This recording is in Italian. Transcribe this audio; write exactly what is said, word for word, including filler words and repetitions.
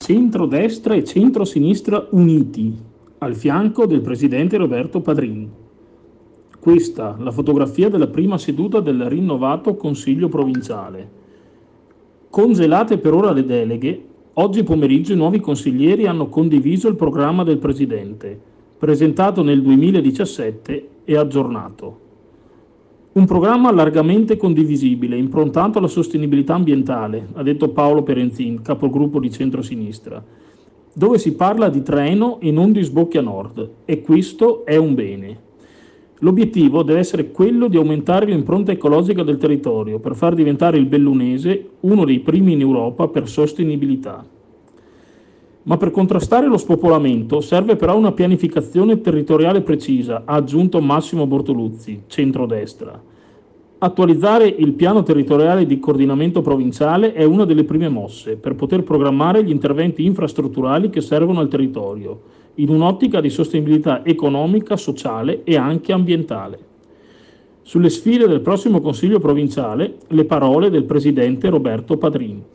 centrodestra e centrosinistra uniti, al fianco del presidente Roberto Padrini. Questa, la fotografia della prima seduta del rinnovato Consiglio provinciale. Congelate per ora le deleghe, oggi pomeriggio i nuovi consiglieri hanno condiviso il programma del presidente, presentato nel duemiladiciassette e aggiornato. Un programma largamente condivisibile, improntato alla sostenibilità ambientale, ha detto Paolo Perenzin, capogruppo di centrosinistra, dove si parla di treno e non di sbocchi a nord, e questo è un bene. L'obiettivo deve essere quello di aumentare l'impronta ecologica del territorio per far diventare il bellunese uno dei primi in Europa per sostenibilità. Ma per contrastare lo spopolamento serve però una pianificazione territoriale precisa, ha aggiunto Massimo Bortoluzzi, centrodestra. Attualizzare il piano territoriale di coordinamento provinciale è una delle prime mosse per poter programmare gli interventi infrastrutturali che servono al territorio, in un'ottica di sostenibilità economica, sociale e anche ambientale. Sulle sfide del prossimo Consiglio provinciale, le parole del presidente Roberto Padrini.